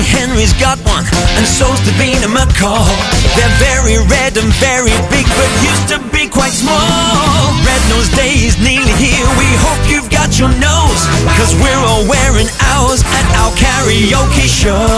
Henry's got one, and so's Davina McCall. They're very red and very big, but used to be quite small. Red Nose Day is nearly here, we hope you've got your nose, 'cause we're all wearing ours at our karaoke show.